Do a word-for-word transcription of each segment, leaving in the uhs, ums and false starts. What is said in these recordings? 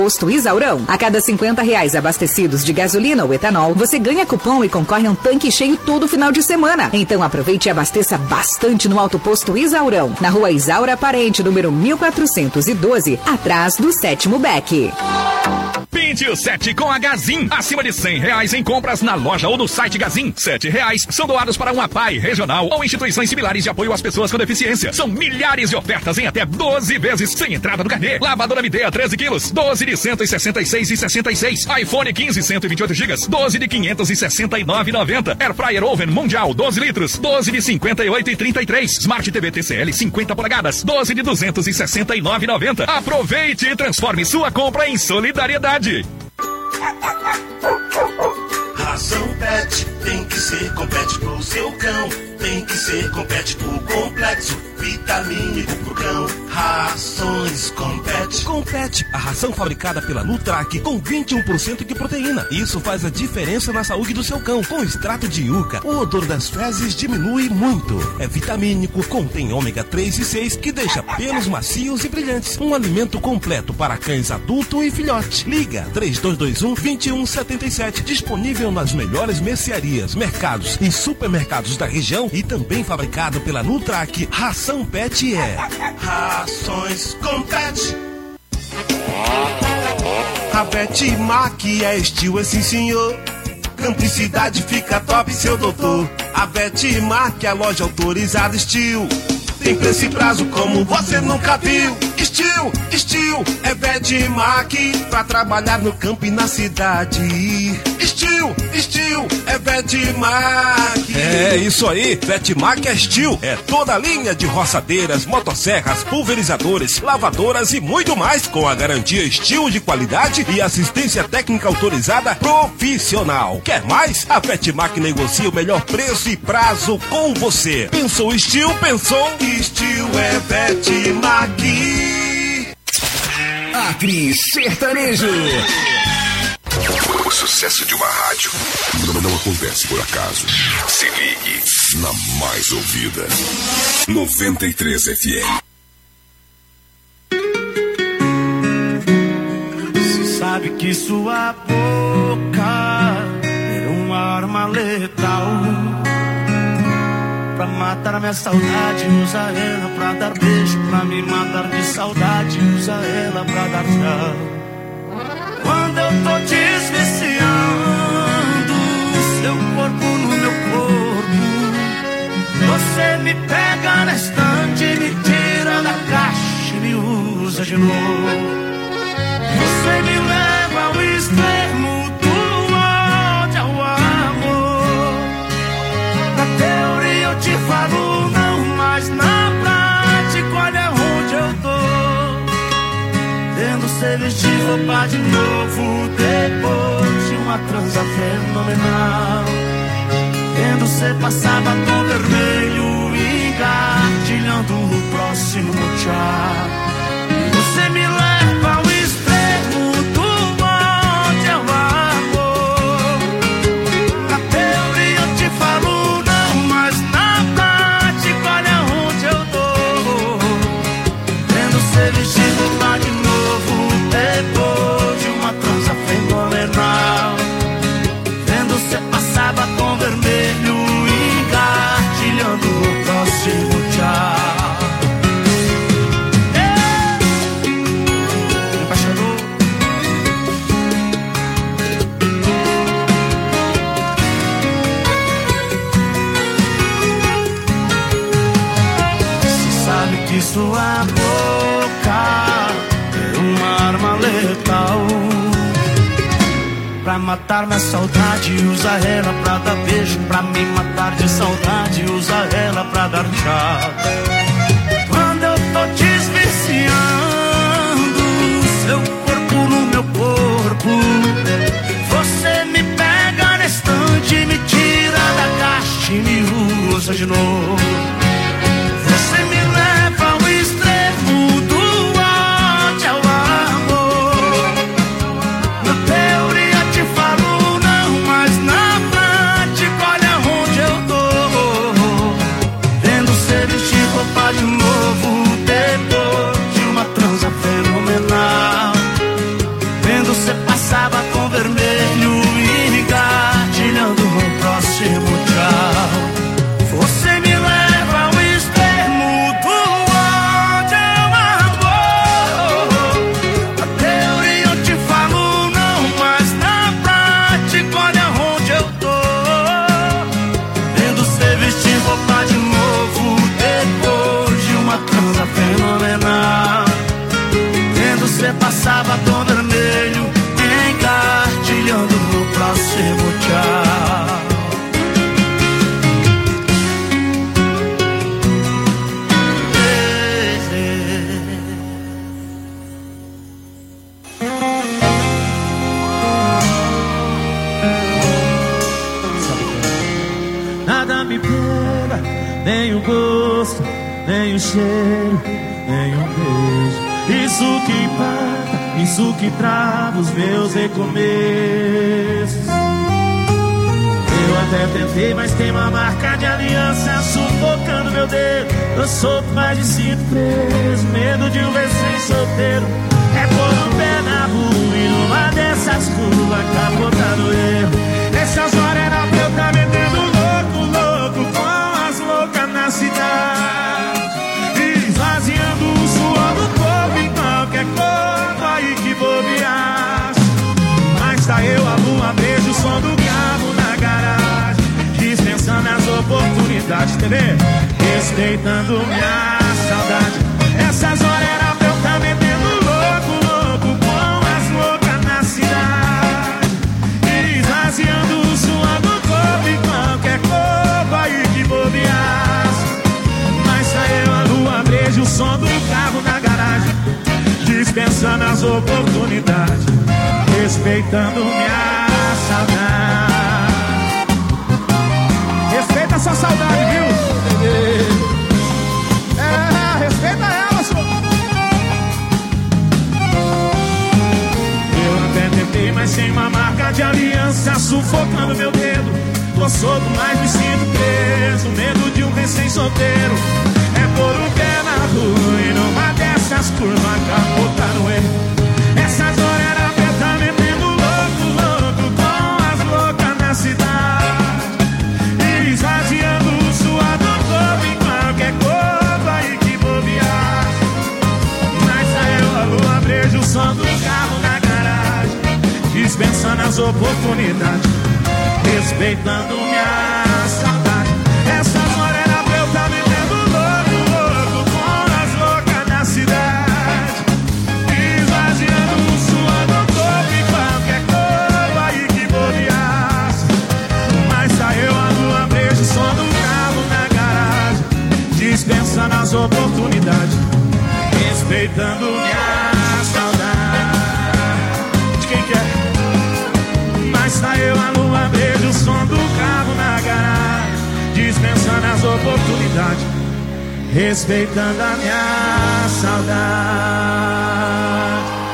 Posto Isaurão. A cada cinquenta reais abastecidos de gasolina ou etanol, você ganha cupom e concorre a um tanque cheio todo final de semana. Então aproveite e abasteça bastante no Alto Posto Isaurão, na rua Isaura Parente, número mil quatrocentos e doze, atrás do sétimo Beck. Pinte o sete com a Gazin. Acima de cem reais em compras na loja ou no site Gazin. Sete reais são doados para uma P A I regional ou instituições similares de apoio às pessoas com deficiência. São milhares de ofertas em até doze vezes sem entrada no carnê. Lavadora Midea treze quilos, doze de cento e sessenta e seis e sessenta e seis. iPhone quinze, cento e vinte e oito gigas, doze de quinhentos e sessenta e nove e noventa. Air Fryer Oven Mundial doze litros, doze de cinquenta e oito e trinta e três. Smart T V T C L cinquenta polegadas, doze de duzentos e sessenta e nove e noventa. Aproveite e transforme sua compra em solidariedade. Ração Pet tem que ser Compete pro seu cão. Tem que ser Compete pro complexo, vitamínico pro cão. Rações Compete. Compete, a ração fabricada pela Nutrac com vinte e um por cento de proteína. Isso faz a diferença na saúde do seu cão. Com extrato de yuca, o odor das fezes diminui muito. É vitamínico, contém ômega três e seis que deixa pelos macios e brilhantes. Um alimento completo para cães adulto e filhote. Liga três dois dois um, dois um sete sete. Disponível nas melhores mercearias, mercados e supermercados da região e também fabricado pela Nutrac. Ração Pet é Rações Compete. a Vetmac é estilo, é sim senhor. Camplicidade fica top, seu doutor. A Vetmac é a loja autorizada Steel. Tem preço e prazo como você nunca viu. Steel, Steel, é Vetmac pra trabalhar no campo e na cidade. Steel, Steel, é Vetmac. É isso aí, Vetmac é Steel. É toda a linha de roçadeiras, motosserras, pulverizadores, lavadoras e muito mais, com a garantia Steel de qualidade e assistência técnica autorizada profissional. Quer mais? A Vetmac negocia o melhor preço e prazo com você. Pensou Steel? Pensou Steel é Vetmac. Acre Sertanejo. O sucesso de uma rádio não, não acontece por acaso. Se ligue na mais ouvida. noventa e três F M. Você sabe que sua boca é uma arma letal. Pra matar a minha saudade, usa ela pra dar beijo. Pra me matar de saudade, usa ela pra dar tchau. Quando eu tô desviciando seu corpo no meu corpo, você me pega na estante, me tira da caixa e me usa de novo. Você me leva ao extremo do ódio ao amor. Na teoria eu te falo não, mas na prática olha onde eu tô. Tendo você vestir roupa de novo depois de uma transa fenomenal. Tendo você passar batom vermelho engatilhando o próximo tchau. Você me leva ao extremo do ódio ao amor. Na teoria eu te falo não, mas na prática olha onde eu tô. Tendo você vestir roupa de novo depois de uma transa fenomenal. Vendo você passar batom vermelho engatilhando o próximo tchau. Me apaixonou. Você sabe que sua boca é uma arma letal. Pra matar minha saudade, usa ela pra dar beijo. Pra me matar de saudade, usa ela pra dar tchau. Quando eu tô desviciando seu corpo no meu corpo, você me pega na estante, me tira da caixa e me usa de novo. Você me leva ao extremo do ódio ao amor. Na teoria te falo não, mas na prática olha onde eu tô. Vendo você vestir roupa você passava tom vermelho e engatilhando no próximo tchau. Você me leva ao extremo do ódio ao amor. A teoria eu te falo não, mas na prática olha onde eu tô. Vendo você vestir roupa de novo depois de uma transa fenomenal. Vendo você passava tom vermelho engatilhando no próximo tchau. Nada me pega, nem o gosto, nem o cheiro, nem um beijo. Isso que empata, isso que trava os meus recomeços. Eu até tentei, mas tem uma marca de aliança sufocando meu dedo. Eu solto, mas me sinto preso. Medo de um recém-solteiro é pôr um pé na rua e numa dessas curvas capotar no erro. Nessas horas era pra eu tá metendo louco, louco com as loucas na cidade, esvaziando o suor do corpo em qualquer corpo aí que bobear. Mas tá eu, a lua, beijo, o som do carro na garagem, dispensando as oportunidades, entendeu? Respeitando minha saudade. Essas horas era pra eu tá metendo louco, louco com as loucas na cidade, esvaziando o suor do corpo em qualquer corpo aí que bobear. Mas tá eu, a lua, beijo, o som do carro na garagem, dispensando as oportunidades, respeitando minha saudade. Respeita a sua saudade, viu? É, respeita ela, senhor. Eu até tentei, mas sem uma marca de aliança sufocando meu dedo. Tô solto, mas me sinto preso. Medo de um recém-solteiro é pôr o pé na rua e numa dessas curvas capotar no erro. Essas horas era pra eu tá metendo louco, louco com as loucas na cidade, esvaziando o suor do corpo em qualquer corpo aí que bobear. Mas saiu a lua, beijo, o som do carro na garagem, dispensando as oportunidades, respeitando minha saudade. Essas horas era pra eu tá metendo louco, louco com as loucas na cidade, esvaziando o suor do corpo em qualquer corpo aí que bobeasse. Mas saiu a lua, beijo, o som do carro na garagem, dispensando as oportunidades, respeitando minha saudade. De quem que é? Mas saiu a lua, beijo, o som do carro na garagem, dispensando as oportunidades, respeitando a minha saudade.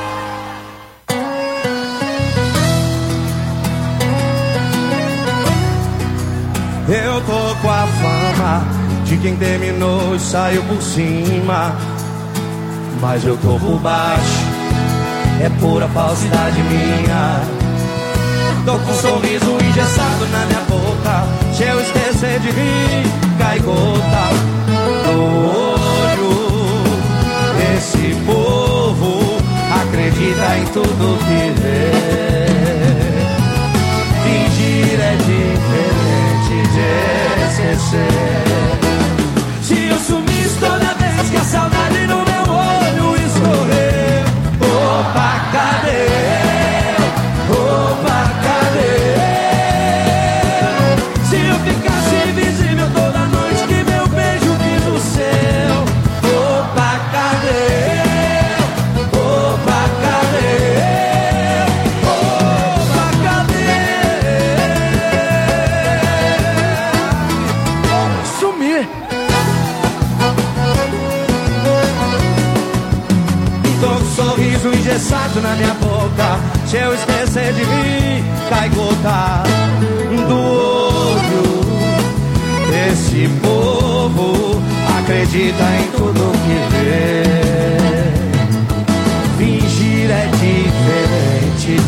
Eu tô com a fama de quem terminou e saiu por cima, mas eu tô por baixo, é pura falsidade minha. Tô com um sorriso engessado na minha boca, se eu esquecer de rir, cai gota do olho. Esse povo acredita em tudo que vê. Fingir é diferente de esquecer. Se eu sumisse toda vez que a saudade no meu olho escorrer, opa, cadê? Opa, cadê? Se eu ficasse invisível toda noite que meu beijo quis o céu, opa, cadê? Opa, cadê? Opa, cadê? Sumir. Tô com um sorriso engessado na minha boca, se eu esquecer de mim, cai gota do olho. Esse povo acredita em tudo que vê. Fingir é diferente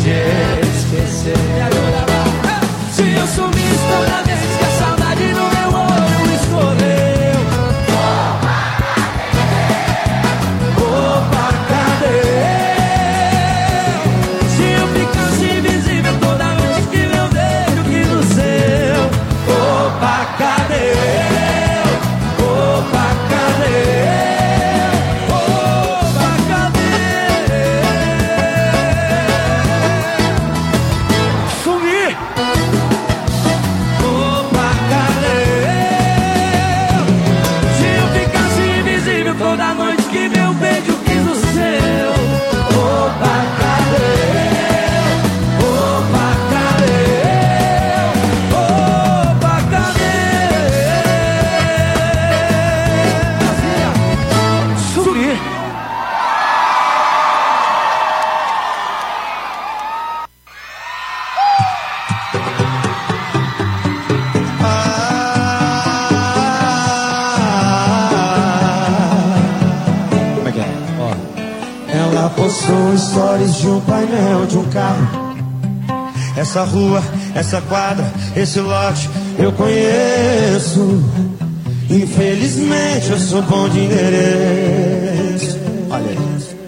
São histórias de um painel de um carro. Essa rua, essa quadra, esse lote eu conheço. Infelizmente eu sou bom de endereço. Olha aí.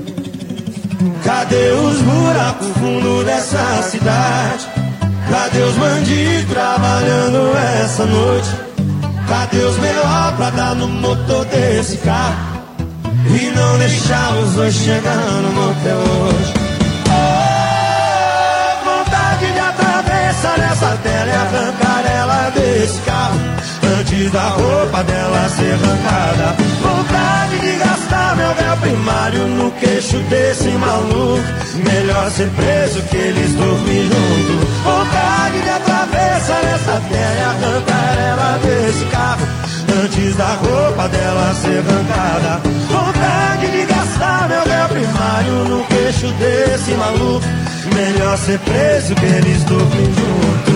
Cadê os buracos fundo dessa cidade? Cadê os bandidos trabalhando essa noite? Cadê os B O pra dar no motor desse carro e não deixar os dois chegar no motel hoje? Oh, vontade de atravessar essa tela e arrancar ela desse carro antes da roupa dela ser arrancada. Vontade de gastar meu véu primário no queixo desse maluco. Melhor ser preso que eles dormir junto. Vontade de atravessar essa terra e arrancar ela desse carro antes da roupa dela ser arrancada. Vontade de gastar meu véu primário no queixo desse maluco. Melhor ser preso que eles dormir junto.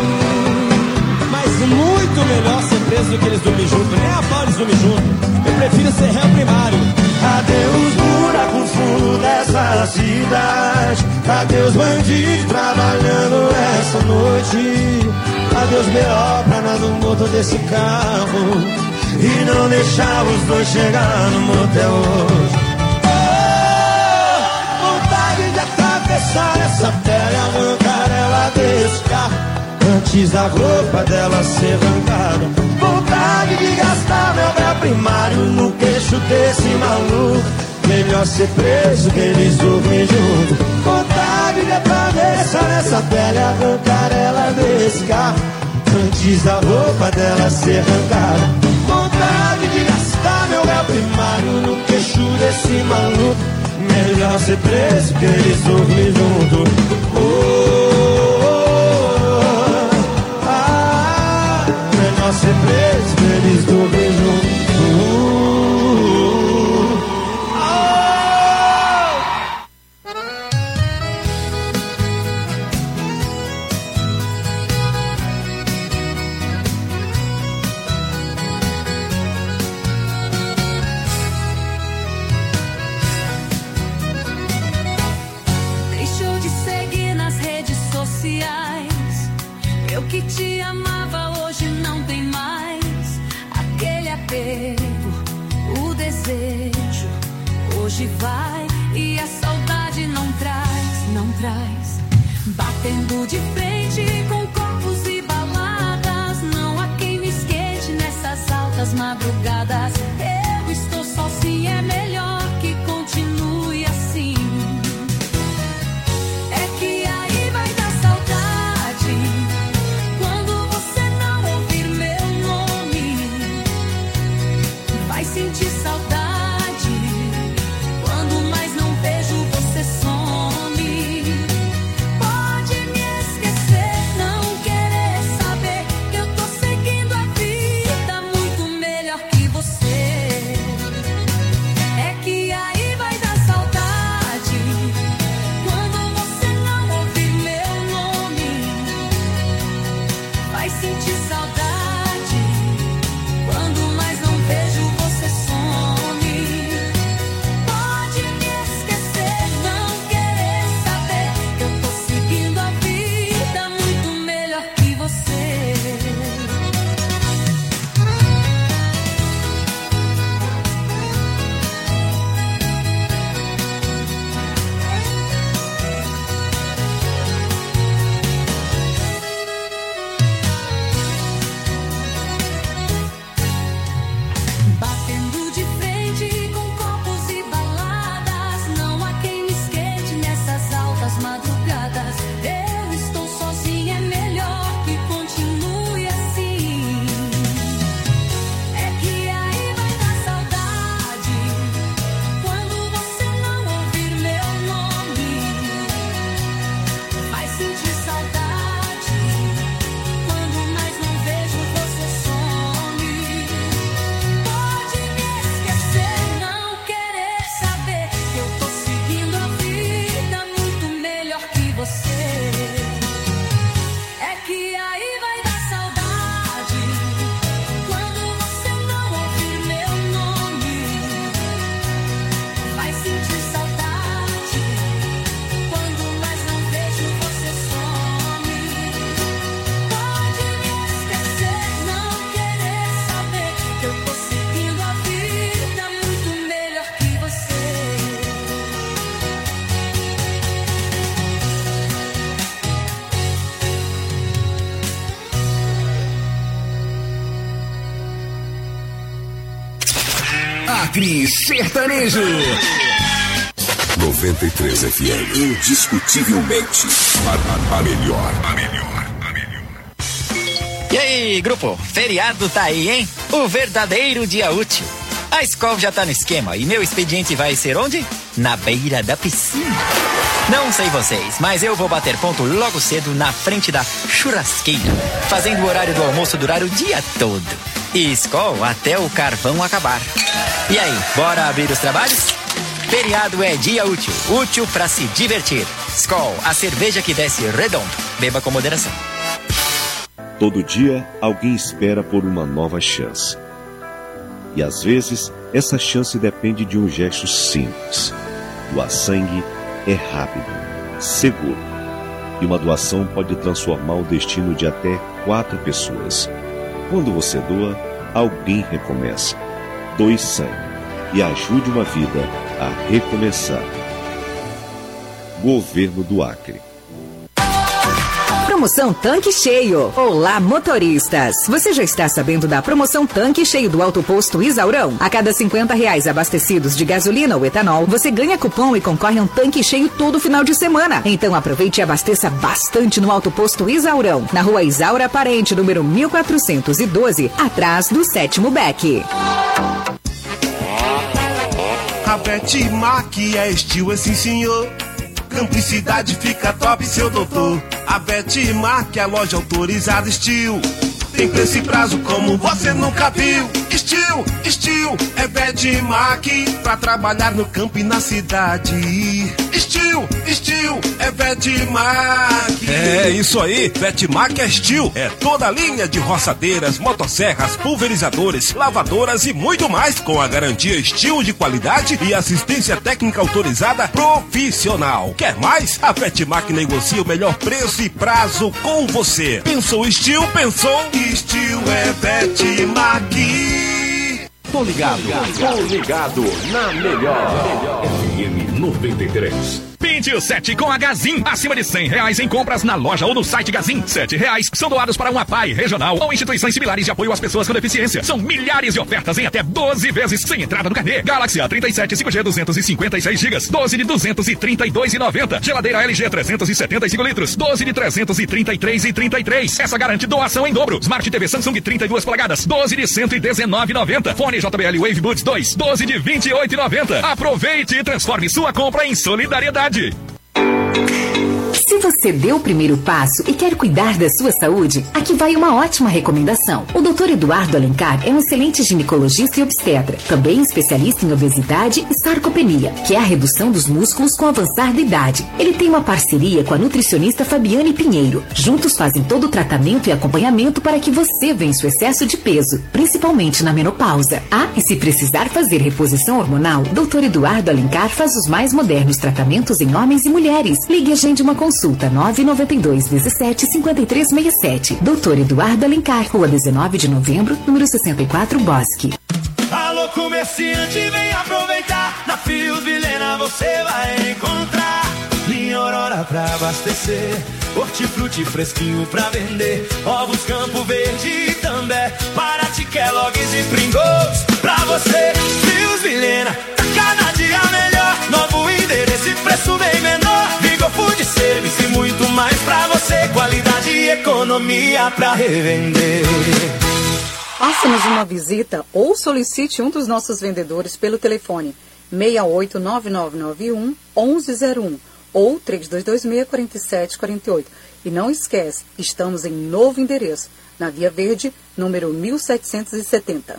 Muito melhor ser preso do que eles dormir junto. Nem a pau eles dormir junto. Eu prefiro ser réu primário. Cadê os buracos fundo dessa cidade? Cadê os bandidos trabalhando essa noite? Cadê os B O pra nada no motor desse carro e não deixar os dois chegar no motel hoje? Oh, vontade de atravessar essa terra e arrancar ela desse carro antes da roupa dela ser arrancada. Vontade de gastar meu véu primário no queixo desse maluco. Melhor ser preso que eles dormir junto. Vontade de atravessar essa pele e arrancar ela desse carro antes da roupa dela ser arrancada. Vontade de gastar meu véu primário no queixo desse maluco. Melhor ser preso que eles dormir junto. Oh, ser preso, eles dormem juntos. Deixou de seguir nas redes sociais. Eu que te amava hoje não tem mais aquele apego, o desejo hoje vai e a saudade não traz, não traz. Batendo de frente com copos e baladas, não há quem me esquente nessas altas madrugadas. Eu estou sozinha, é melhor que continue assim. É que aí vai dar saudade quando você não ouvir meu nome. Vai sentir saudade quando mais não vejo você some. Pode me esquecer, não querer saber que eu tô seguindo a vida muito melhor que você. Acre Sertanejo. noventa e três F M, indiscutivelmente a, a, a melhor. A melhor, a melhor. E aí, grupo, feriado tá aí, hein? O verdadeiro dia útil. A escola já tá no esquema e meu expediente vai ser onde? Na beira da piscina. Não sei vocês, mas eu vou bater ponto logo cedo na frente da churrasqueira, fazendo o horário do almoço durar o dia todo. E escola até o carvão acabar. E aí, bora abrir os trabalhos? Feriado é dia útil, útil pra se divertir. Skol, a cerveja que desce redondo. Beba com moderação. Todo dia, alguém espera por uma nova chance. E às vezes, essa chance depende de um gesto simples. Doar sangue é rápido, seguro. E uma doação pode transformar o destino de até quatro pessoas. Quando você doa, alguém recomeça. Doe sangue e ajude uma vida a recomeçar. Governo do Acre. Promoção Tanque Cheio. Olá, motoristas. Você já está sabendo da promoção Tanque Cheio do Alto Posto Isaurão? A cada cinquenta reais abastecidos de gasolina ou etanol, você ganha cupom e concorre a um tanque cheio todo final de semana. Então aproveite e abasteça bastante no Alto Posto Isaurão, na rua Isaura Parente, número mil quatrocentos e doze, atrás do sétimo Beck. A Vetmac é estilo, é sim senhor. Cumplicidade fica top, seu doutor. A Vetmac é a loja autorizada Steel. Tem preço e prazo como você nunca viu. Steel, Steel, é Vetmac pra trabalhar no campo e na cidade. Steel, Steel, é Vetmac. É isso aí, Vetmac é Steel. É toda a linha de roçadeiras, motosserras, pulverizadores, lavadoras e muito mais, com a garantia Steel de qualidade e assistência técnica autorizada profissional. Quer mais? A Vetmac negocia o melhor preço e prazo com você. Pensou Steel? Pensou? Steel é Vetmac. Tô ligado, tô ligado na melhor. F M noventa e três. Pinte o sete com a Gazin. Acima de cem reais em compras na loja ou no site Gazin. Sete reais são doados para uma P A I regional ou instituições similares de apoio às pessoas com deficiência. São milhares de ofertas em até doze vezes sem entrada no carnê. Galaxy A trinta e sete cinco G duzentos e cinquenta e seis gigas. doze de duzentos e trinta e dois e noventa. Geladeira L G trezentos e setenta e cinco litros. doze de trezentos e trinta e três e trinta e três. Essa garante doação em dobro. Smart T V Samsung trinta e duas polegadas. doze de cento e dezenove e noventa. Fone J B L Wave Buds dois. doze de vinte e oito e noventa. Aproveite e transforme sua compra em solidariedade. Se você deu o primeiro passo e quer cuidar da sua saúde, aqui vai uma ótima recomendação. O doutor Eduardo Alencar é um excelente ginecologista e obstetra, também especialista em obesidade e sarcopenia, que é a redução dos músculos com o avançar da idade. Ele tem uma parceria com a nutricionista Fabiane Pinheiro. Juntos fazem todo o tratamento e acompanhamento para que você vença o excesso de peso, principalmente na menopausa. Ah, e se precisar fazer reposição hormonal, doutor Eduardo Alencar faz os mais modernos tratamentos em homens e mulheres. Ligue e agende uma consulta. Consulta nove nove dois, dezessete, cinquenta e três sessenta e sete. doutor Eduardo Alencar, rua dezenove de novembro, número sessenta e quatro, Bosque. Alô, comerciante, vem aproveitar. Na Fios Vilhena você vai encontrar linha Aurora pra abastecer, hortifruti fresquinho pra vender, ovos Campo Verde e També, Paraty, Kellogg's e Pringles pra você. Fios Vilhena, cada dia melhor, novo endereço e preço bem menor. Vigo Food Service e muito mais pra você, qualidade e economia pra revender. Faça-nos uma visita ou solicite um dos nossos vendedores pelo telefone seis oito nove nove nove um, um um zero um ou três dois dois seis, quatro sete quatro oito. E não esquece, estamos em novo endereço, na Via Verde, número mil setecentos e setenta.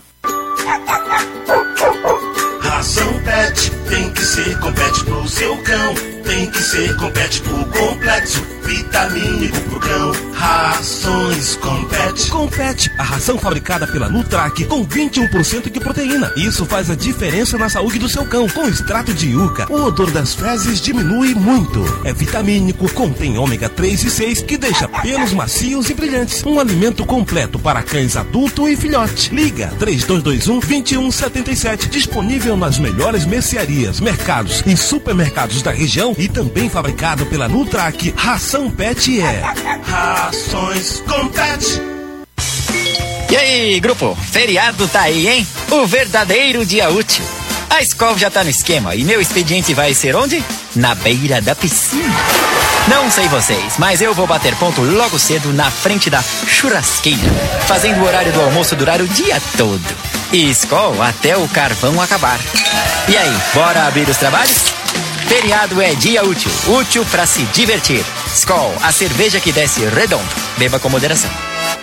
Ração Pet tem que ser Compete pro seu cão. Tem que ser Compete pro complexo, vitamínico pro cão. Rações Compete. Compete, a ração fabricada pela Nutrac com vinte e um por cento de proteína. Isso faz a diferença na saúde do seu cão. Com extrato de yuca, o odor das fezes diminui muito. É vitamínico, contém ômega três e seis que deixa pelos macios e brilhantes. Um alimento completo para cães adulto e filhote. Liga três dois dois um, dois um sete sete. Disponível nas melhores mercearias, mercados e supermercados da região e também fabricado pela Nutrac. Ração Pet é Rações Compete. E aí, grupo, feriado tá aí, hein? O verdadeiro dia útil. A Skol já tá no esquema e meu expediente vai ser onde? Na beira da piscina. Não sei vocês, mas eu vou bater ponto logo cedo na frente da churrasqueira, fazendo o horário do almoço durar o dia todo. E Skol até o carvão acabar. E aí, bora abrir os trabalhos? Feriado é dia útil, útil pra se divertir. Skol, a cerveja que desce redondo. Beba com moderação.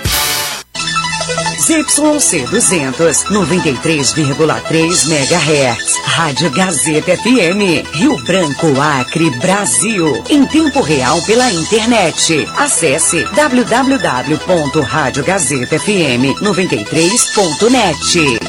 Z Y C duzentos, noventa e três vírgula três megahertz. Rádio Gazeta F M. Rio Branco, Acre, Brasil. Em tempo real pela internet. Acesse w w w ponto rádio gazeta f m noventa e três ponto net.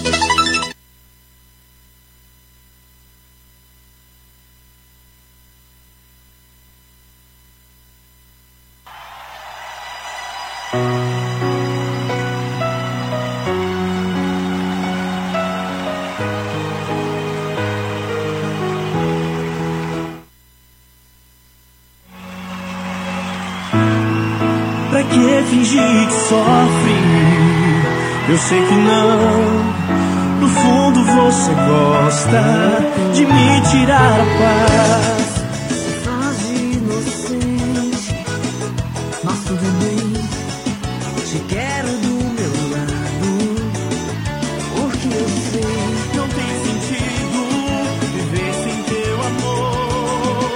Pra que fingir que sofre? Eu sei que não. No fundo você gosta de me tirar a paz. Faz de inocente, mas tudo bem. Te quero do meu lado, porque eu sei não tem sentido viver sem teu amor.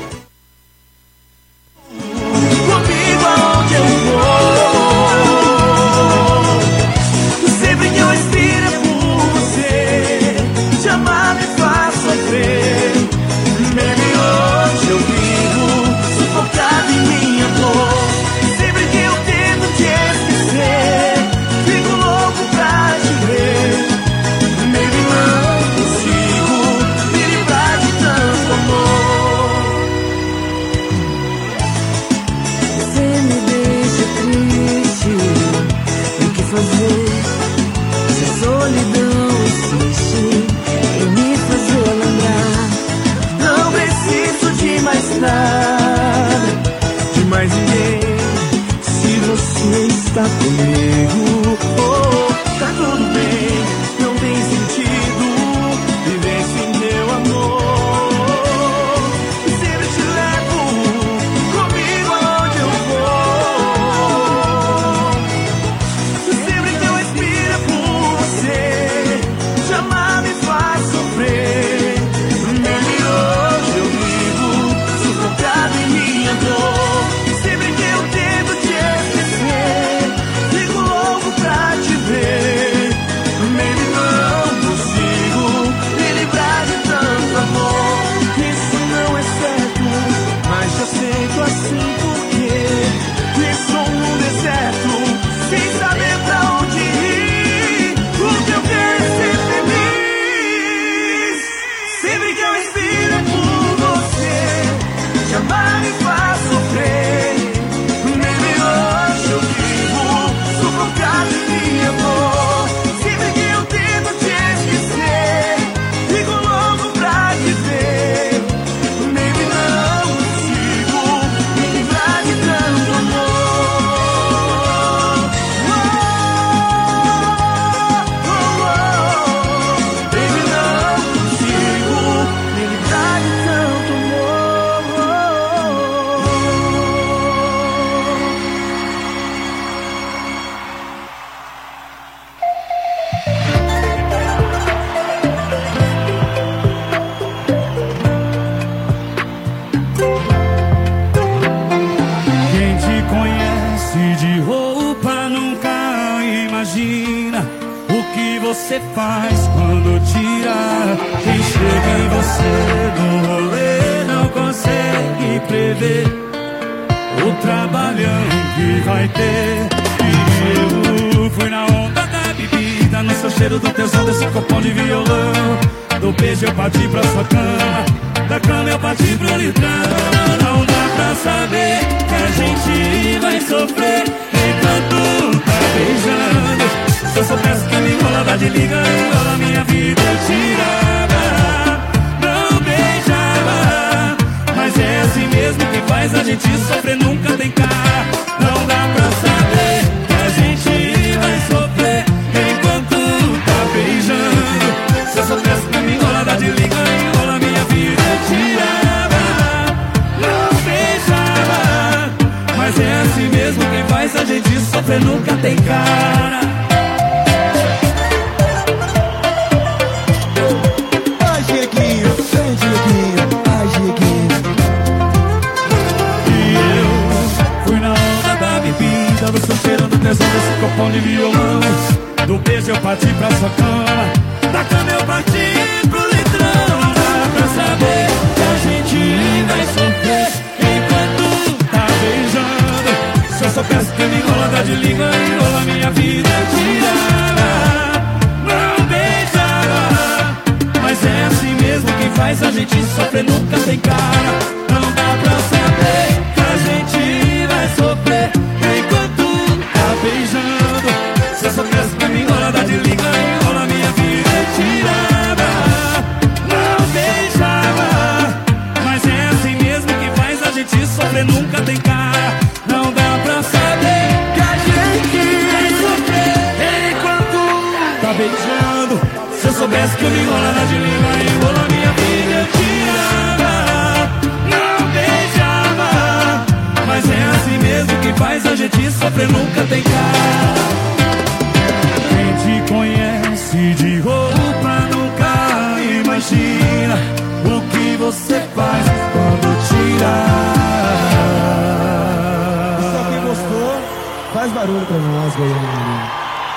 Comigo aonde eu vou, sempre que eu respiro é por você. Te amar me faz sofrer. Baby, hoje eu vivo sufocado em minha dor. Sempre que eu tento te esquecer, fico louco pra te ver. Baby, não consigo me livrar de tanto amor. você me deixa triste. O que fazer se a solidão insiste em me fazer lembrar? Não preciso de mais nada, de mais ninguém. Se você está comigo, oh, tá tudo bem. Não tem sentido viver sem teu amor. Sempre te levo comigo aonde eu vou. Sempre que eu respiro é por você. Te amar me faz sofrer. Baby, hoje eu vivo sufocado em minha dor. Sempre que eu tento te esquecer, fico louco pra te ver. Baby, não consigo me livrar de tanto amor. Isso não é certo, mas eu aceito assim porque estou num deserto, sem saber pra onde ir. O que eu quero é ser feliz. Sempre que eu respiro é por você. Te amar me faz sofrer. Baby, hoje eu vivo sufocado em minha dor. Sempre que eu tento te esquecer, fico louco pra te ver. Baby, não consigo me livrar de tanto amor. Oh, oh, oh. Baby, não consigo me livrar de tanto amor. Quem te conhece de roupa nunca imagina o que você faz quando tira. Quem chega em você no rolê não consegue prever o trabalhão que vai ter. E eu fui na onda da bebida, no seu cheiro do tesão desse copão de violão. Do beijo eu parti pra sua cama, da cama eu parti pro litrão. Não dá pra saber que a gente vai sofrer enquanto tá beijando. Se eu soubesse que me enrolava de liga, enrola minha vida eu tirava. Não beijava, mas é assim mesmo que faz a gente sofrer, nunca tem cara. Não dá pra saber que a gente vai sofrer enquanto tá beijando. Se eu soubesse que me enrolava sofrer nunca tem cara. Ai, Dieguinho, vem, Dieguinho. Ai, Dieguinho. E eu fui na onda da bebida, você cheirando tesão desse copão de violão. Do beijo eu parti pra sua cama, da cama eu parti pro litrão. Dá pra saber que a gente vai sofrer enquanto tá beijando. Se eu soubesse que me enrola de língua, enrola minha vida, tirava, não beijava. Mas é assim mesmo, quem faz a gente sofrer nunca tem cara. Não dá pra saber que a gente vai sofrer enquanto tá beijando. Se eu soubesse que me enrola de língua, enrola minha vida, tirava, não beijava. Mas é assim mesmo, quem faz a gente sofrer nunca tem cara. Não dá pra saber que a gente vai sofrer enquanto tá beijando. Se eu soubesse que eu me enrola de língua, enrola minha vida, eu tirava, não beijava. Mas é assim mesmo, quem faz a gente sofrer nunca tem cara. Quem te conhece de roupa nunca imagina o que você faz quando tira. Só quem gostou, faz barulho pra nós, Goiânia.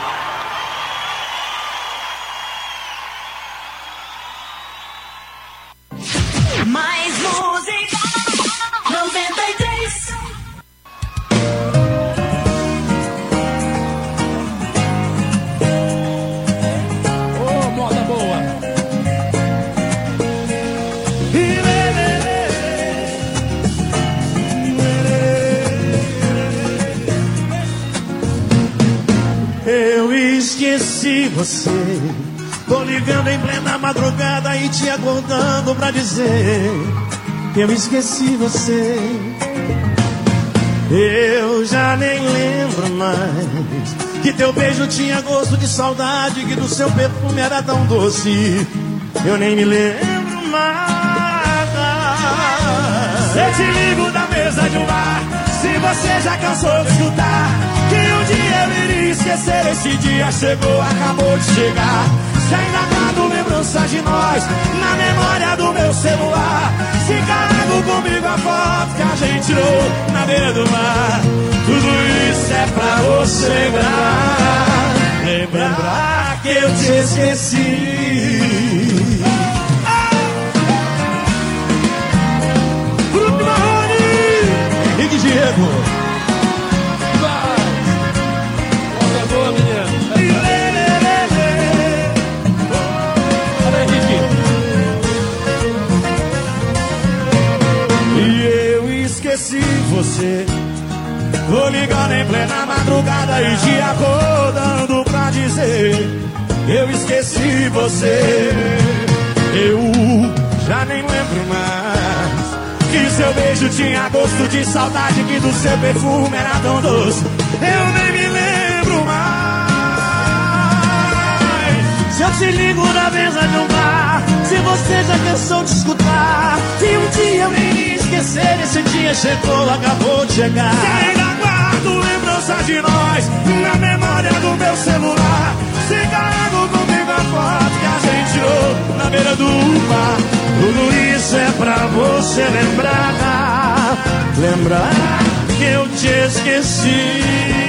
Mais música noventa e três. Ô, moda boa. Eu esqueci você. Tô ligando em plena madrugada e te acordando pra dizer que eu esqueci você. Eu já nem lembro mais que teu beijo tinha gosto de saudade, que do seu perfume era tão doce. Eu nem me lembro mais. Eu te ligo da mesa de um bar, se você já cansou de escutar que um dia eu iria esquecer. Esse dia chegou, acabou de chegar. Se ainda guardo lembranças de nós na memória do meu celular, se carrego comigo a foto que a gente tirou na beira do mar. Tudo isso é pra você lembrar, lembrar que eu te esqueci. Grupo Marrone, Rick Diego. Vai, boa, menina. Esqueci você. Vou ligando em plena madrugada e te acordando pra dizer eu esqueci você. Eu já nem lembro mais que seu beijo tinha gosto de saudade, que do seu perfume era tão doce. Eu nem me lembro mais. Se eu te ligo na mesa de um bar, se você já cansou de escutar que um dia eu iria esquecer, esse dia chegou, acabou de chegar. Se ainda guardo lembranças de nós na memória do meu celular, se carrego comigo a foto que a gente tirou na beira do mar. Tudo isso é pra você lembrar, lembrar que eu te esqueci.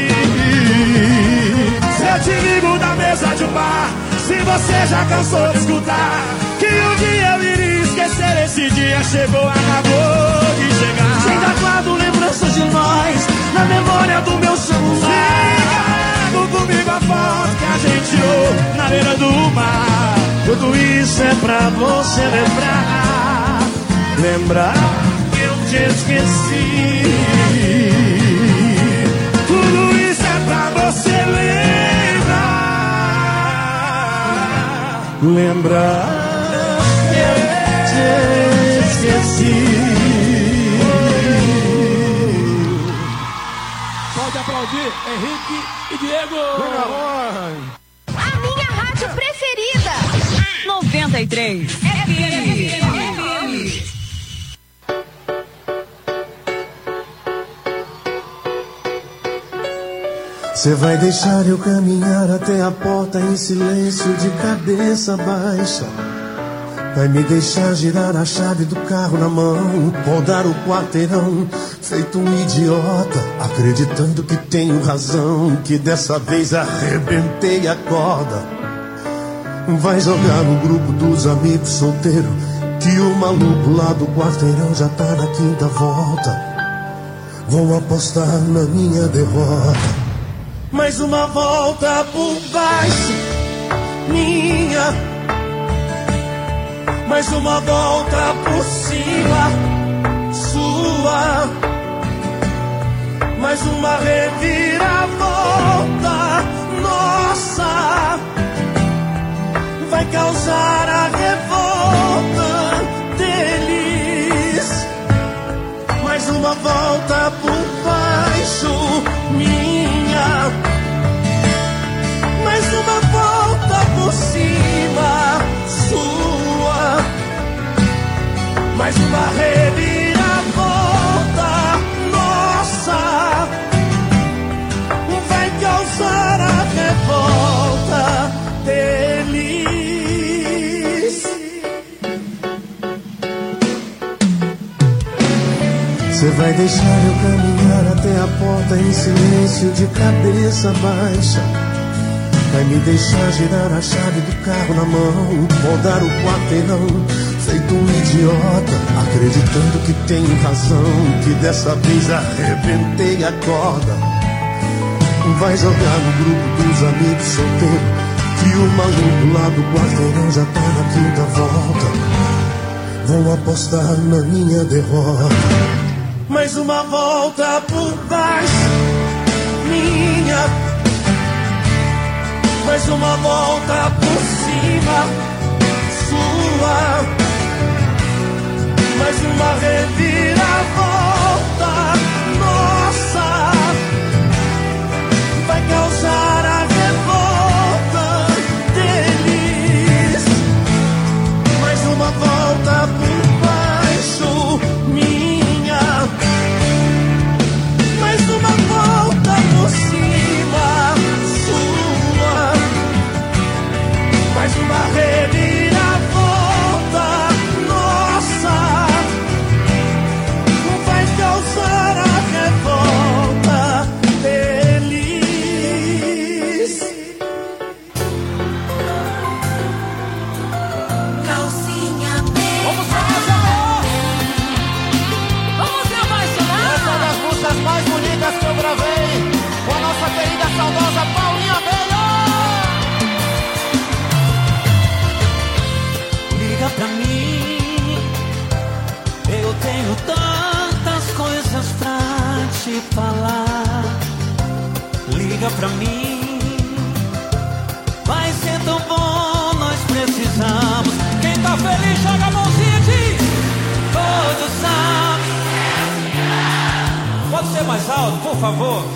Se eu te ligo da mesa de um bar, se você já cansou de escutar que um dia eu iria esquecer, esse dia chegou, acabou de chegar. Se ainda guardo lembranças de nós na memória do meu celular, se carrego comigo a foto que a gente tirou na beira do mar. Tudo isso é pra você lembrar, lembrar que eu te esqueci. Tudo isso é pra você lembrar, lembrar que eu te esqueci. Pode aplaudir Henrique e Diego. A minha rádio preferida, noventa e três F M. Cê vai deixar eu caminhar até a porta em silêncio de cabeça baixa. Vai me deixar girar a chave do carro na mão, rodar o quarteirão, feito um idiota, acreditando que tenho razão, que dessa vez arrebentei a corda. Vai jogar no grupo dos amigos solteiros que o maluco lá do quarteirão já tá na quinta volta. Vão apostar na minha derrota. Mais uma volta por baixo, minha. Mais uma volta por cima, sua. Mais uma reviravolta, nossa. Vai causar a revolta deles. Mais uma volta por baixo, minha. Mais uma volta por cima, sua. Mais uma reviravolta, nossa. Vai causar a revolta deles. Você vai deixar eu caminhar até a porta em silêncio de cabeça baixa. Vai me deixar girar a chave do carro na mão, rodar o quarteirão, feito um idiota, acreditando que tenho razão, que dessa vez arrebentei a corda. Vai jogar no grupo dos amigos solteiros que o maluco lá do quarteirão já tá na quinta volta. Vão apostar na minha derrota. Mais uma volta por baixo, minha. Mais uma volta por cima, sua. Mais uma reviravolta, nossa. Vai causar a revolta deles. Mais uma volta por baixo, minha. Mais uma volta por cima, sua. Mais uma reviravolta, nossa. Vai causar a revolta deles. Calcinha preta. Vamos fazer amor. Vamos se apaixonar. Essa é uma das músicas mais bonitas que eu gravei com a nossa querida saudosa Paulinha Abelha. Liga pra mim, eu tenho tantas coisas pra te falar. Liga pra mim, vai ser tão bom, nós precisamos. Quem tá feliz, joga a mãozinha aqui. Todos sabem. Pode ser mais alto, por favor?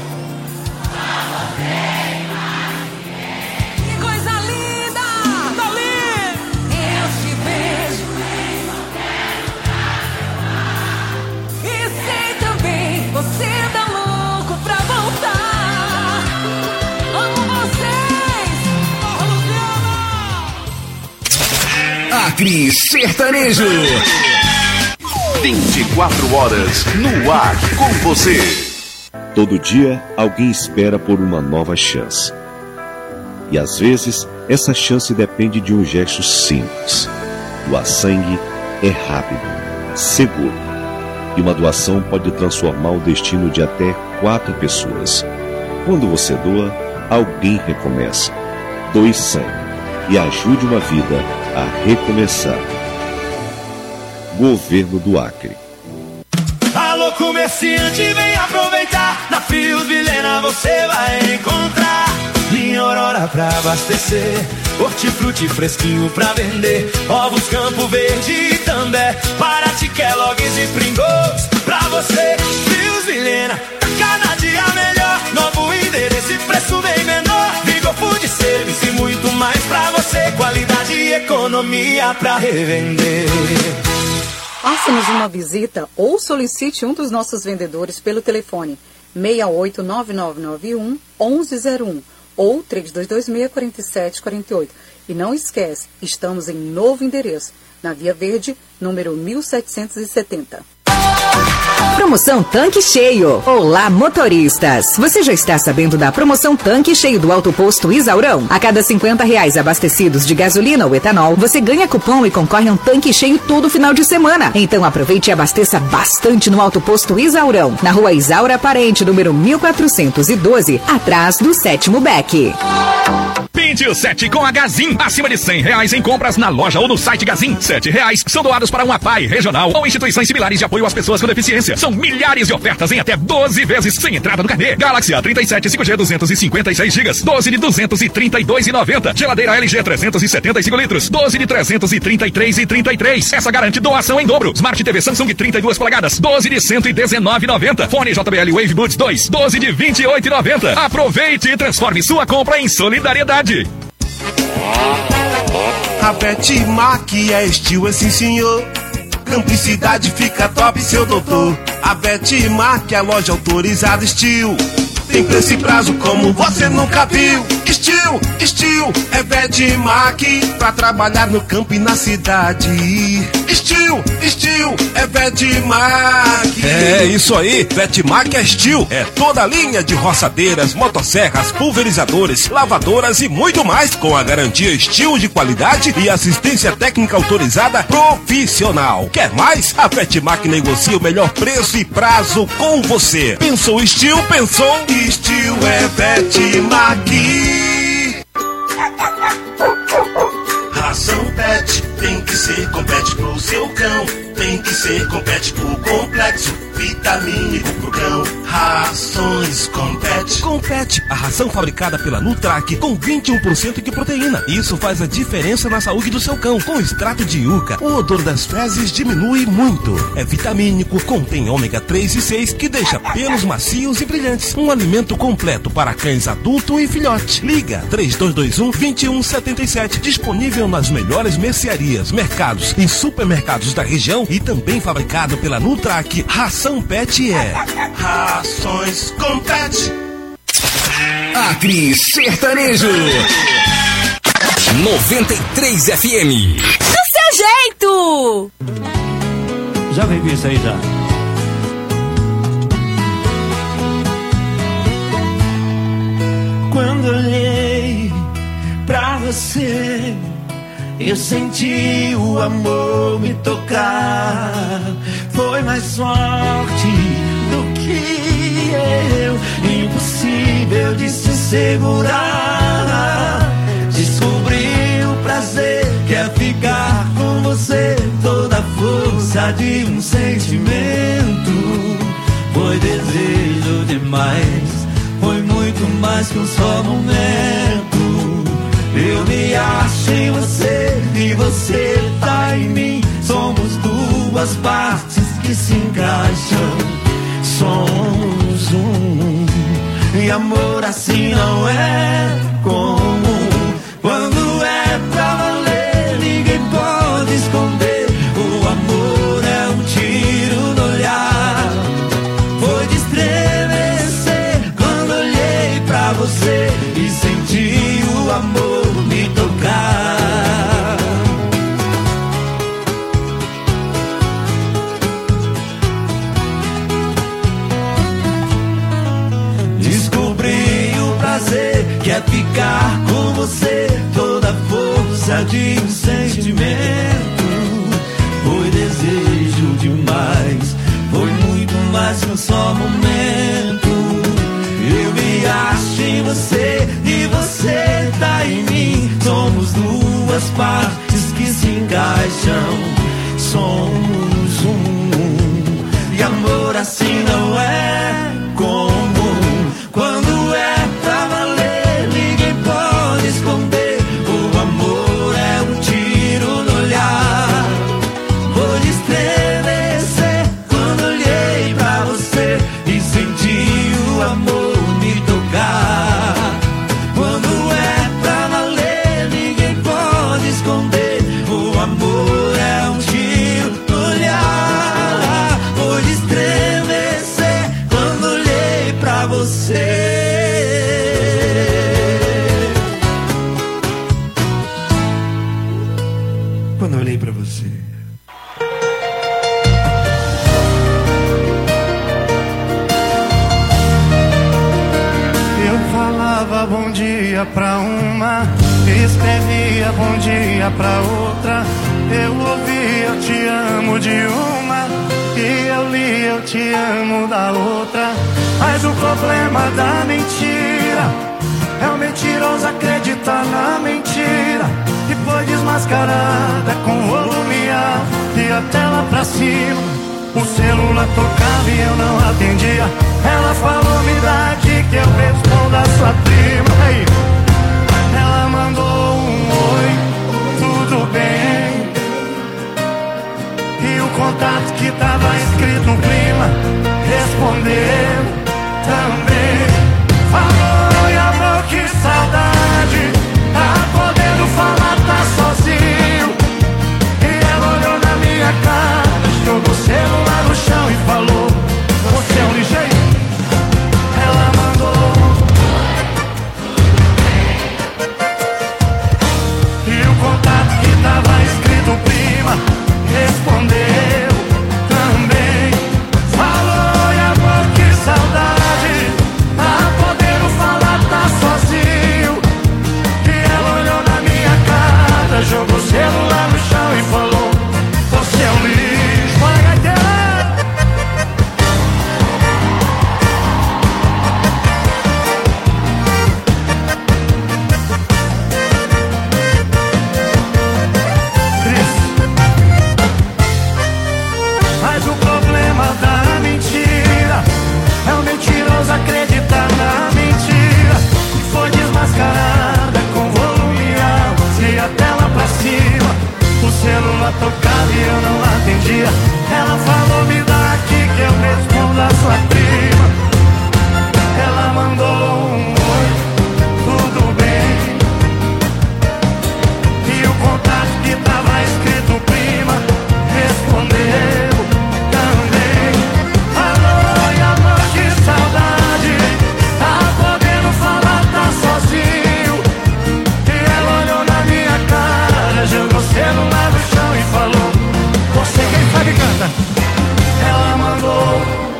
Que coisa linda! Dali! Eu te vejo em qualquer lugar. E sei também, você tá louco pra voltar. Amo vocês! Luciana! Acre Sertanejo. vinte e quatro horas no ar com você. Todo dia alguém espera por uma nova chance. E às vezes essa chance depende de um gesto simples. Doar sangue é rápido, seguro. E uma doação pode transformar o destino de até quatro pessoas. Quando você doa, alguém recomeça. Doe sangue e ajude uma vida a recomeçar. Governo do Acre. Alô comerciante, vem aproveitar. Na Fios Vilhena você vai encontrar linha Aurora pra abastecer, hortifruti fresquinho pra vender, ovos Campo Verde e També, Paraty, Kellogg's e Pringles pra você. Fios Vilhena, tá cada dia melhor, novo endereço e preço bem menor. Vigo Food Service e muito mais pra você, qualidade e economia pra revender. Faça-nos uma visita ou solicite um dos nossos vendedores pelo telefone seis oito nove nove nove um, um um zero um ou três dois dois seis, quatro sete quatro oito. E não esquece, estamos em novo endereço, na Via Verde, número mil setecentos e setenta. Promoção Tanque Cheio. Olá, motoristas. Você já está sabendo da promoção Tanque Cheio do Alto Posto Isaurão? A cada cinquenta reais abastecidos de gasolina ou etanol, você ganha cupom e concorre a um tanque cheio todo final de semana. Então aproveite e abasteça bastante no Alto Posto Isaurão, na Rua Isaura Parente, número mil quatrocentos e doze, atrás do sétimo Beck. Pinte o sete com a Gazin. Acima de cem reais em compras na loja ou no site Gazin. Sete reais são doados para uma A P A I regional ou instituições similares de apoio às pessoas com deficiência. São milhares de ofertas em até doze vezes sem entrada no carnê. Galaxy A trinta e sete cinco G duzentos e cinquenta e seis gigas. doze de duzentos e trinta e dois e noventa. Geladeira L G trezentos e setenta e cinco litros. doze de trezentos e trinta e três e trinta e três. Essa garante doação em dobro. Smart T V Samsung trinta e duas polegadas. doze de cento e dezenove e noventa. Fone J B L Wave Buds dois. doze de vinte e oito e noventa. Aproveite e transforme sua compra em solidariedade. A Vetmac é estilo, é sim senhor. Cumplicidade fica top, seu doutor. A Vetmac é a loja autorizada estilo. Tem preço e prazo como você nunca viu. Estilo, estilo, é Vetmac. Pra trabalhar no campo e na cidade. Estilo, estilo, é Vetmac. É isso aí, Vetmac é estilo. É toda a linha de roçadeiras, motosserras, pulverizadores, lavadoras e muito mais, com a garantia estilo de qualidade e assistência técnica autorizada profissional. Quer mais? A Vetmac negocia o melhor preço e prazo com você. Pensou estilo, pensou estilo, é Vetmac. Ração Pet tem que ser com Pet pro seu cão. Tem que ser com Pet pro complexo, vitamínico pro cão. Rações com Pet. Com Pet, a ração fabricada pela Nutrac com vinte e um por cento de proteína. Isso faz a diferença na saúde do seu cão. Com extrato de yuca, o odor das fezes diminui muito. É vitamínico, contém ômega três e seis que deixa pelos macios e brilhantes. Um alimento completo para cães adulto e filhote. Liga três dois dois um, dois um sete sete. Disponível nas melhores mercearias, mercados e supermercados da região e também fabricado pela Nutrac. Ração Pet é Rações com Pet. Acre Sertanejo noventa e três F M. Do seu jeito! Já vivi isso aí já. Quando olhei pra você, eu senti o amor me tocar. Foi mais forte do que eu, impossível de se segurar. Descobri o prazer que é ficar com você, toda a força de um sentimento. Foi desejo demais, foi muito mais que um só momento. Eu me acho em você e você tá em mim. Somos duas partes que se encaixam. Somos um, e amor assim não é comum. Quando é pra valer, ninguém pode esconder. O amor é um tiro no olhar. Foi de estremecer quando olhei pra você e senti o amor me tocar. Descobri o prazer que é ficar com você, toda a força de um sentimento. Foi desejo demais, foi muito mais que um só momento. Eu me acho em você e você tá em mim. Somos duas partes que se encaixam. Somos um, e amor assim não é comum. Quando é pra valer, ninguém pode esconder. O amor é um tiro no olhar. Vou estremecer quando olhei pra você e senti o amor me tocar. Quando é pra valer, ninguém pode esconder. O amor é pra você. Quando eu olhei pra você, eu falava bom dia pra uma, escrevia bom dia pra outra. Eu ouvia eu te amo de uma, e eu li eu te amo da outra. Mas o problema da mentira é o mentiroso acreditar na mentira, e foi desmascarada com volume alto e a tela pra cima. O celular tocava e eu não atendia. Ela falou, me dá aqui que eu respondo a sua prima. Aí, ela mandou um oi, tudo bem, e o contato que tava escrito no clima respondeu também. Falou, e amor, que saudade, tá podendo falar, tá sozinho. E ela olhou na minha cara, jogou o celular no chão e falou, você é um ligeiro. Ela mandou, e o contato que tava escrito prima respondeu também. Falou, e amor, que saudade, tá podendo falar, tá sozinho. E ela olhou na minha cara, jogou o celular no chão e falou, você é um lixo. Bora, gaiteira! Mas o problema da mentira é o mentiroso acreditar na mentira, e foi desmascarada com volume alto e a tela pra cima. O celular tocava e eu não atendia. Ela falou, me dá aqui que eu respondo a sua prima. Ela mandou um oi, tudo bem, e o contato que tava escrito prima respondeu também. Falou, e amor, que saudade, tá podendo falar, tá sozinho. E ela olhou na minha cara, jogou o celular no chão e falou, você quem sabe canta. Ela mandou,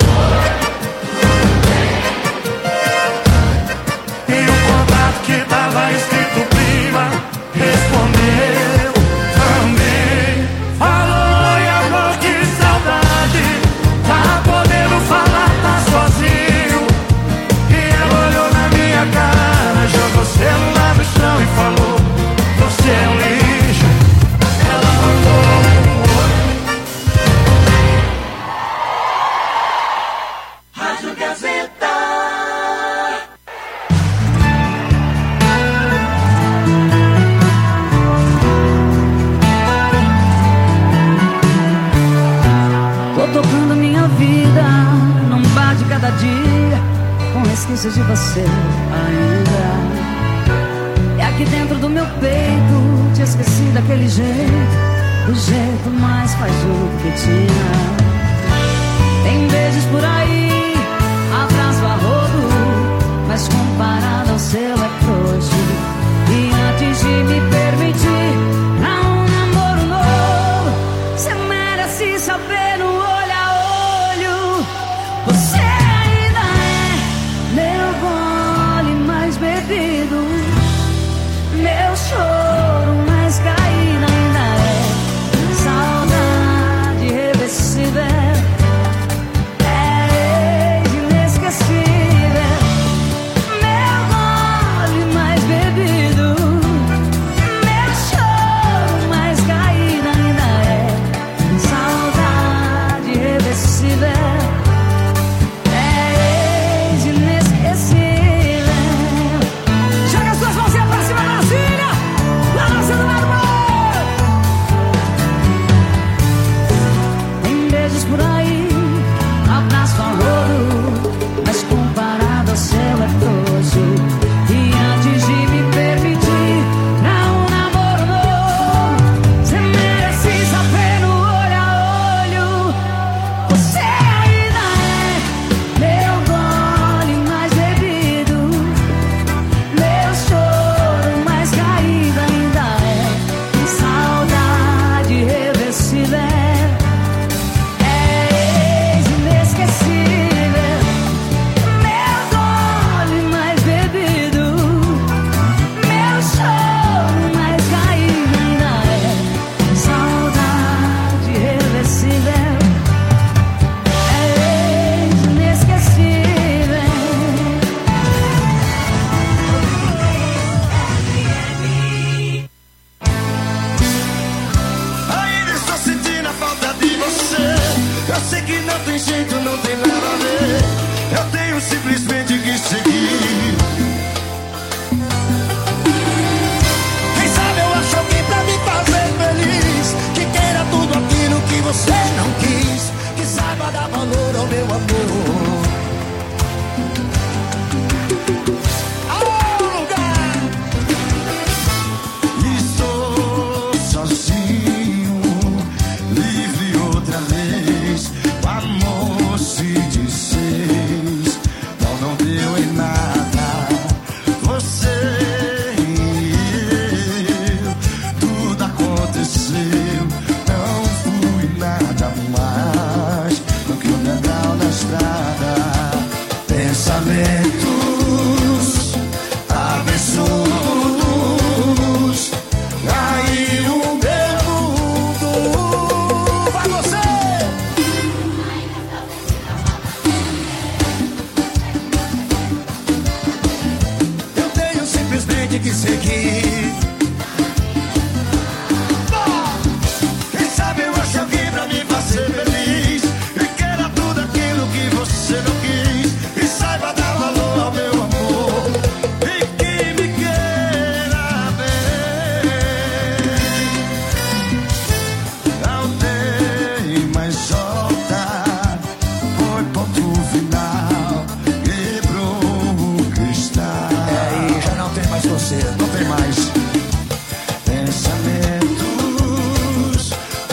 e o contrato que tava escrito prima respondeu também. Falou, e amor, que saudade, tá podendo falar, tá sozinho. E ela olhou na minha cara, jogou o celular no chão e falou, você é um lixo. Ela mandou um oi. Rádio Gazeta. Tô tocando minha vida num bar de cada dia, com resquícios de você ainda. E aqui dentro do meu peito te esqueci daquele jeito, do jeito mais fajuto que tinha. Tem beijos por aí, abraço a rodo, mas comparado ao seu é frouxo. E antes de me permitir pra um namoro novo, você merece saber no olho a olho. Você ainda é meu gole mais bebido, meu choro mais caído ainda é saudade irreversível. É simplesmente quis seguir. Quem sabe eu acho alguém pra me fazer feliz e queira tudo aquilo que você não quis e saiba dar valor ao meu amor e que me queira bem. Não tem mais volta, foi ponto final, quebrou o cristal. É, e já não tem mais você, não tem mais pensamentos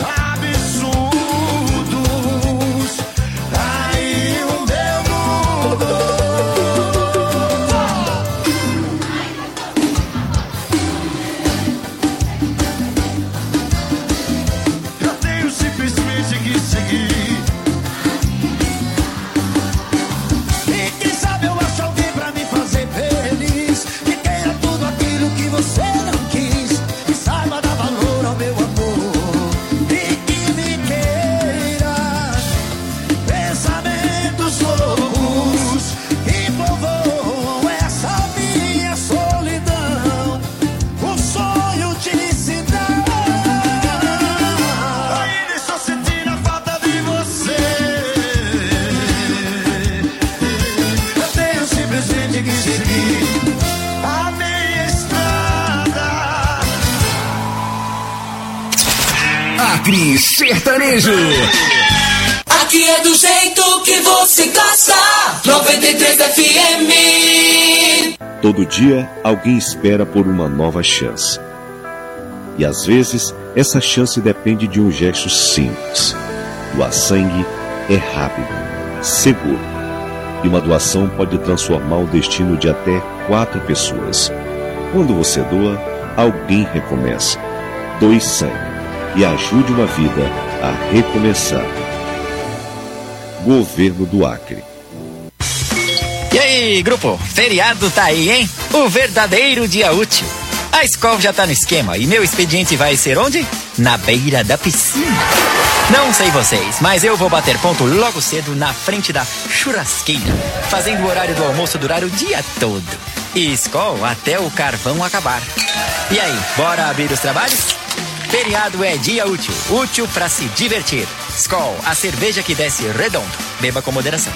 absurdos. Aí o meu mundo. Eu tenho simplesmente que seguir. E quem sabe eu acho alguém pra me fazer feliz que queira tudo aquilo que você não quis e saiba dar valor ao meu amor e que me queira. Pensamentos loucos que povoam essa minha solidão, um sonho de se dar. Ainda estou sentindo a falta de você. Eu tenho simplesmente que seguir a minha estrada. Acre Sertanejo. Aqui é do jeito que você gosta. noventa e três F M. Todo dia alguém espera por uma nova chance. E às vezes essa chance depende de um gesto simples. Doar sangue é rápido, seguro. E uma doação pode transformar o destino de até quatro pessoas. Quando você doa, alguém recomeça. Doe sangue e ajude uma vida a recomeçar. Governo do Acre. E aí, grupo? Feriado tá aí, hein? O verdadeiro dia útil. A escola já tá no esquema e meu expediente vai ser onde? Na beira da piscina. Não sei vocês, mas eu vou bater ponto logo cedo na frente da churrasqueira, fazendo o horário do almoço durar o dia todo. E escola até o carvão acabar. E aí, bora abrir os trabalhos? Feriado é dia útil, útil pra se divertir. Skol, a cerveja que desce redondo. Beba com moderação.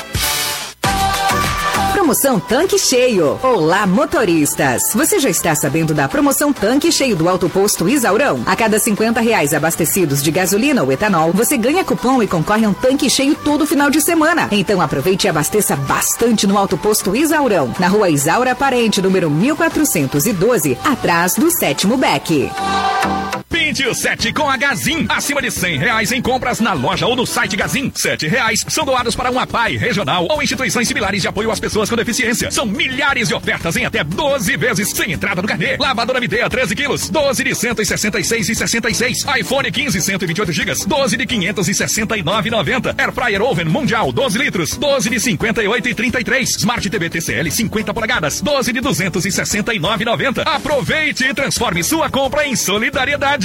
Promoção Tanque Cheio. Olá, motoristas. Você já está sabendo da promoção Tanque Cheio do Alto Posto Isaurão? A cada cinquenta reais abastecidos de gasolina ou etanol, você ganha cupom e concorre a um tanque cheio todo final de semana. Então aproveite e abasteça bastante no Alto Posto Isaurão, na rua Isaura Parente, número mil quatrocentos e doze, atrás do sétimo Beck. Pinte o sete com a Gazin. Acima de cem reais em compras na loja ou no site Gazin. Sete reais são doados para uma P A I regional ou instituições similares de apoio às pessoas com deficiência. São milhares de ofertas em até doze vezes sem entrada no carnê. Lavadora Midea treze quilos, doze de cento e sessenta e seis e sessenta e seis. iPhone quinze, cento e vinte e oito gigas, doze de quinhentos e sessenta e nove e noventa. Air Fryer Oven Mundial doze litros, doze de cinquenta e oito e trinta e três. Smart T V T C L cinquenta polegadas, doze de duzentos e sessenta e nove e noventa. Aproveite e transforme sua compra em solidariedade.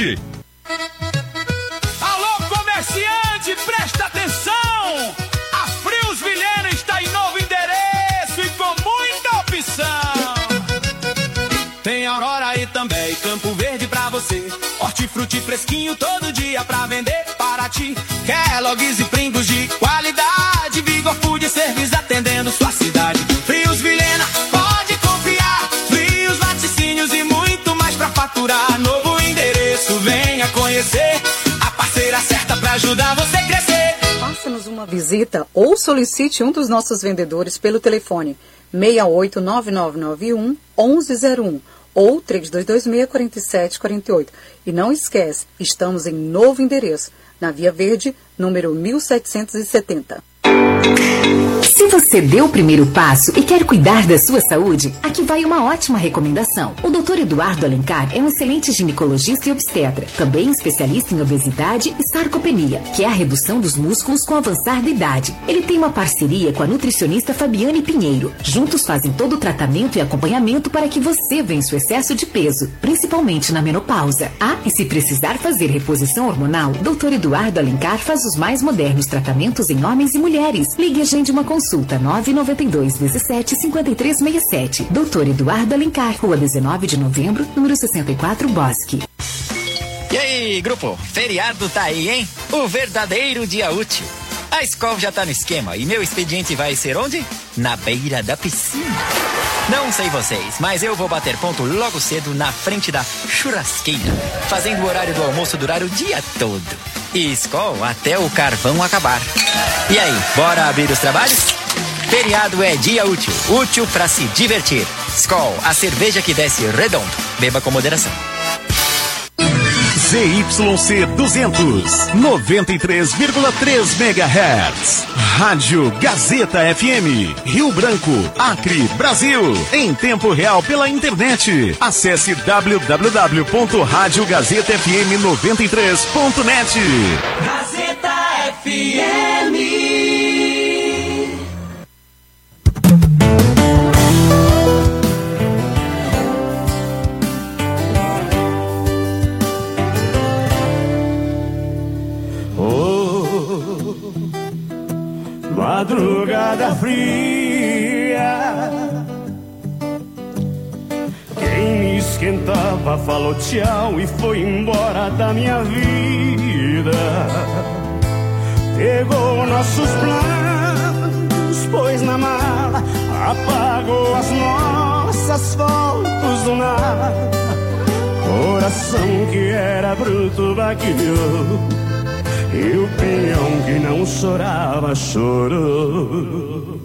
Alô, comerciante, presta atenção! A Frios Vilhena está em novo endereço e com muita opção. Tem Aurora e também Campo Verde pra você. Hortifruti fresquinho todo dia pra vender para ti. Kellogg's e Pringles de qualidade. Vigor Food Service atendendo sua cidade. Frios Vilhena, pode confiar. Frios, laticínios e muito mais pra faturar. Novo endereço, venha conhecer. A parceira certa pra ajudar você a crescer. Faça-nos uma visita ou solicite um dos nossos vendedores pelo telefone seis oito nove nove nove um, um um zero um ou três dois dois seis, quatro sete quatro oito. E não esquece, estamos em novo endereço, na Via Verde, número mil setecentos e setenta. Se você deu o primeiro passo e quer cuidar da sua saúde, aqui vai uma ótima recomendação. O doutor Eduardo Alencar é um excelente ginecologista e obstetra, também especialista em obesidade e sarcopenia, que é a redução dos músculos com o avançar da idade. Ele tem uma parceria com a nutricionista Fabiane Pinheiro. Juntos fazem todo o tratamento e acompanhamento para que você vença o excesso de peso, principalmente na menopausa. Ah, e se precisar fazer reposição hormonal, doutor Eduardo Alencar faz os mais modernos tratamentos em homens e mulheres. mais. Ligue e agende uma consulta nove nove dois, dezessete, cinquenta e três sessenta e sete. doutor Eduardo Alencar, Rua dezenove de novembro, número sessenta e quatro, Bosque. E aí, grupo? Feriado tá aí, hein? O verdadeiro dia útil. A escola já tá no esquema e meu expediente vai ser onde? Na beira da piscina. Não sei vocês, mas eu vou bater ponto logo cedo na frente da churrasqueira, fazendo o horário do almoço durar o dia todo. E escola até o carvão acabar. E aí, bora abrir os trabalhos? Feriado é dia útil, útil pra se divertir. Skol, a cerveja que desce redondo. Beba com moderação. Z Y C duzentos, noventa e três vírgula três megahertz. Rádio Gazeta F M, Rio Branco, Acre, Brasil. Em tempo real pela internet. Acesse w w w ponto rádio gazeta f m noventa e três ponto net. Gazeta F M. Madrugada fria, quem me esquentava falou tchau e foi embora da minha vida. Pegou nossos planos, pôs na mala, apagou as nossas fotos do nada. Coração que era bruto vaqueou, e o pinhão que não chorava, chorou.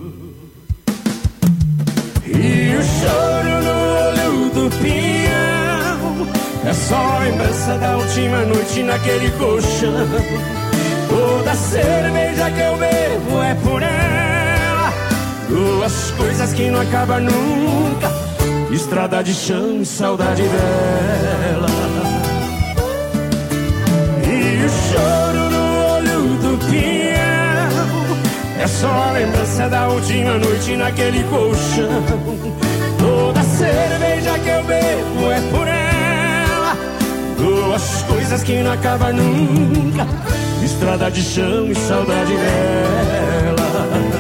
E o choro no olho do pinhão é só lembrança da última noite naquele colchão. Toda cerveja que eu bebo é por ela, duas coisas que não acabam nunca, estrada de chão e saudade dela. E o choro é só lembrança da última noite naquele colchão. Toda cerveja que eu bebo é por ela, duas coisas que não acabam nunca, estrada de chão e saudade dela.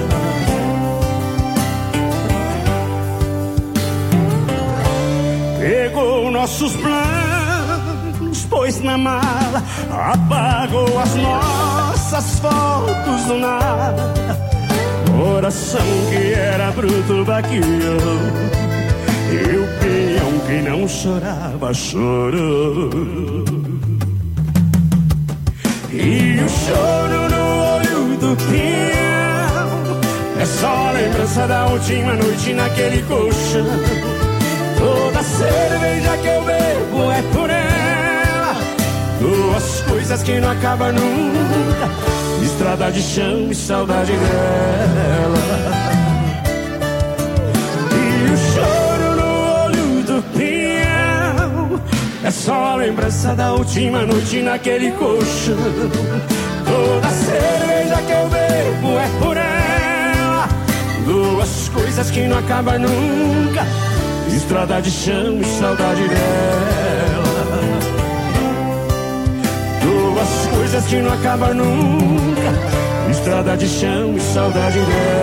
Pegou nossos planos, pôs na mala, apagou as nossas fotos do nada. Coração que era bruto vaqueou, e o peão que não chorava, chorou. E o choro no olho do peão é só lembrança da última noite naquele colchão. Toda cerveja que eu bebo é por ela, duas coisas que não acabam nunca, estrada de chão e saudade dela. E o choro no olho do peão é só lembrança da última noite naquele colchão. Toda cerveja que eu bebo é por ela, duas coisas que não acabam nunca, estrada de chão e saudade dela. Duas coisas que não acabam nunca, estrada de chão e saudade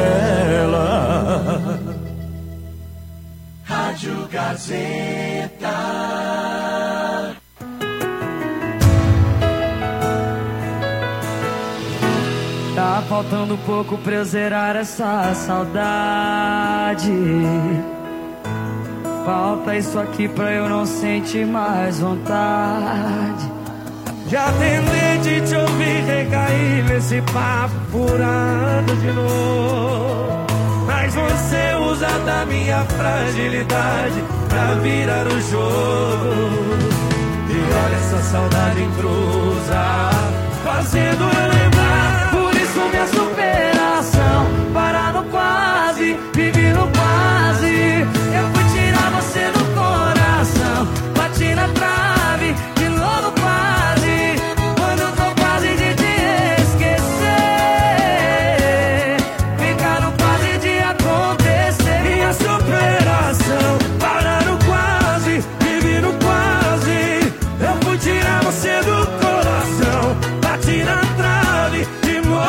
dela. Rádio Gazeta. Tá faltando pouco pra eu zerar essa saudade. Falta isso aqui pra eu não sentir mais vontade. Já tentei de te ouvir recair nesse papo furado de novo, mas você usa da minha fragilidade pra virar o jogo. E olha essa saudade intrusa, fazendo eu lembrar. Por isso minha superação para no quase, vive no quase. Eu fui tirar você do coração, bati na trave, de novo quase. Quando eu tô quase de te esquecer, fica no quase de acontecer. Minha superação para no quase, vive no quase. Eu fui tirar você do coração, bati na trave, de novo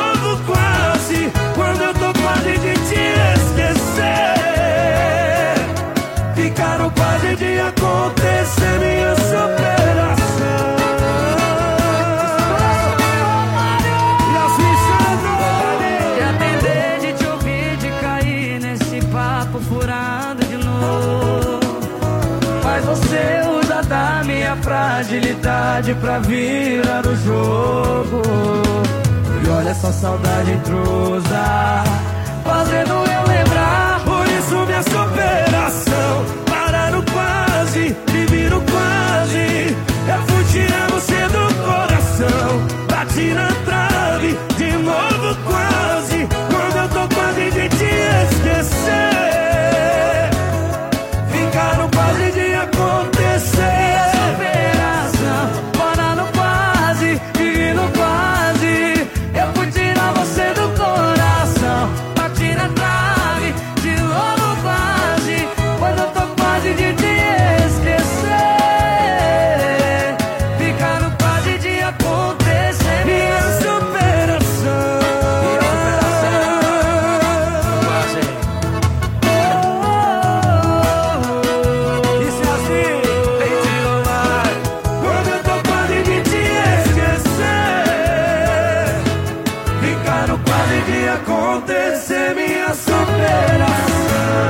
de acontecer minha superação. E assim Sandro, de atender, de te ouvir, de cair nesse papo furado de novo. Mas você usa da minha fragilidade pra virar o jogo. E olha essa saudade intrusa, fazendo eu lembrar